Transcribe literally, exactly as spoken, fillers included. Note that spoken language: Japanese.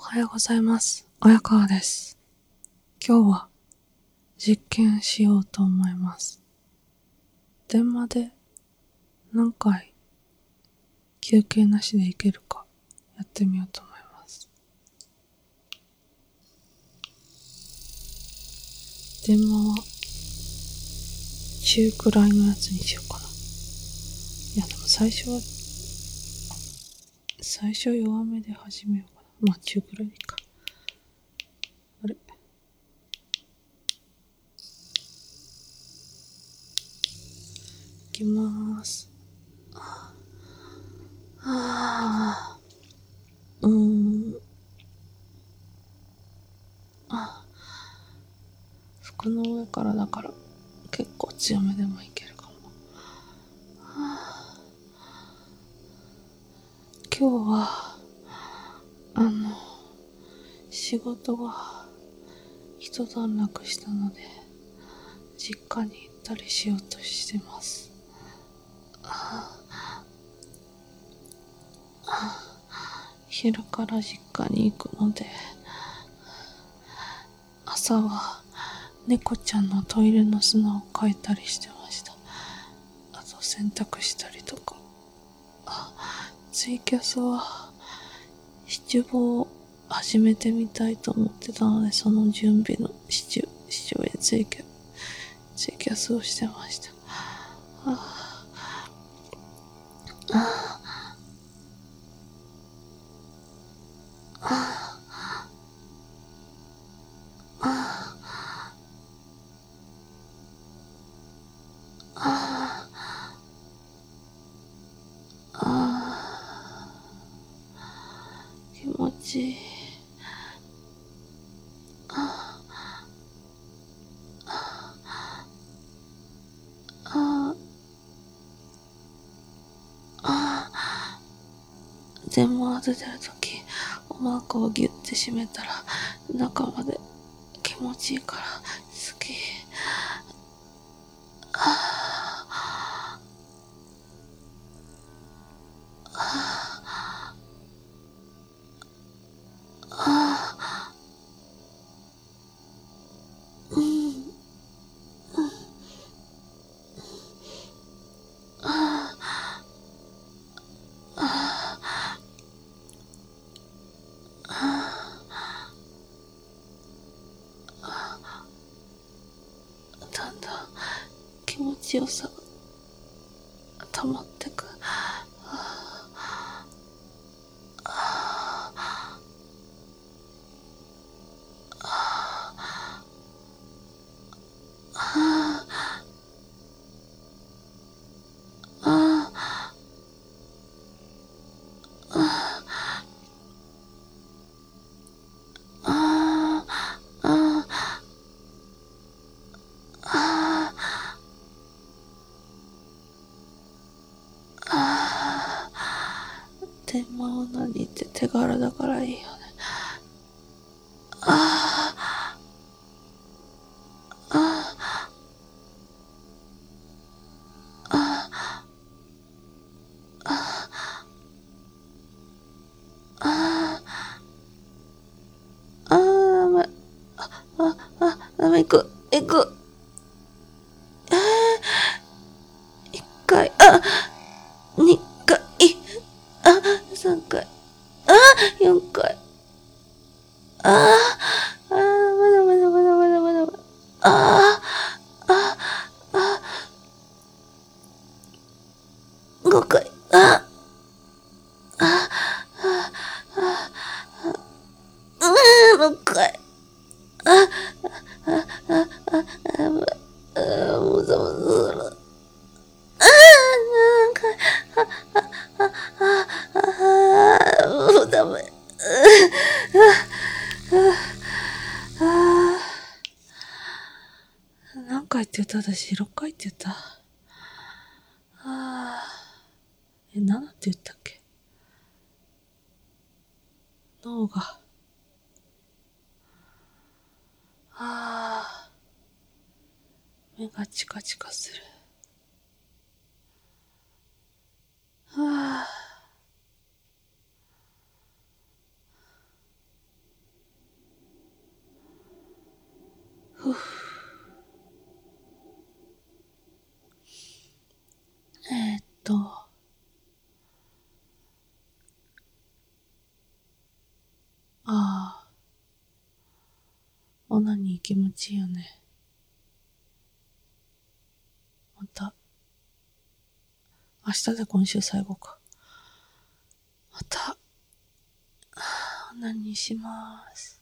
はようございます。親川です。今日は実験しようと思います。電話で何回休憩なしでいけるかやってみようと思います。電話は中くらいのやつにしようかな。いやでも最初は最初弱めで始めようかな。まあ中くらいでいいか。あれいきまーす。ああうーんあ服の上からだから結構強めでもいけるかも。はあ、今日はあの仕事が一段落したので実家に行ったりしようとしてます。はあはあ、昼から実家に行くので朝は猫ちゃんのトイレの砂をかいたりしてました。あと洗濯したりとか。あ、ツイキャスは七五を始めてみたいと思ってたので、その準備の七七五でツイキャツイキャスをしてました。ああああああ気持ちいい。あああ電話当ててるときお腹をギュッて締めたら中まで気持ちいいから好き。あああうんああだんだん気持ちよさが溜まってく。ああああ電話を何って手軽だからいいよね。あああああああまあああ行く行く一回あ二回あ三回あ四回ああまだまだまだまだまだまだあああ五回あああ六回あああああもうざもざする。あなんかあああもうダメ。何回って言った私ろっかいって言った。あえななって言ったっけ。脳があ目がチカチカする。はあふぅ。えー、っと。ああ。オナニー気持ちいいよね。また。明日で今週最後か。また、オナニーしまーす。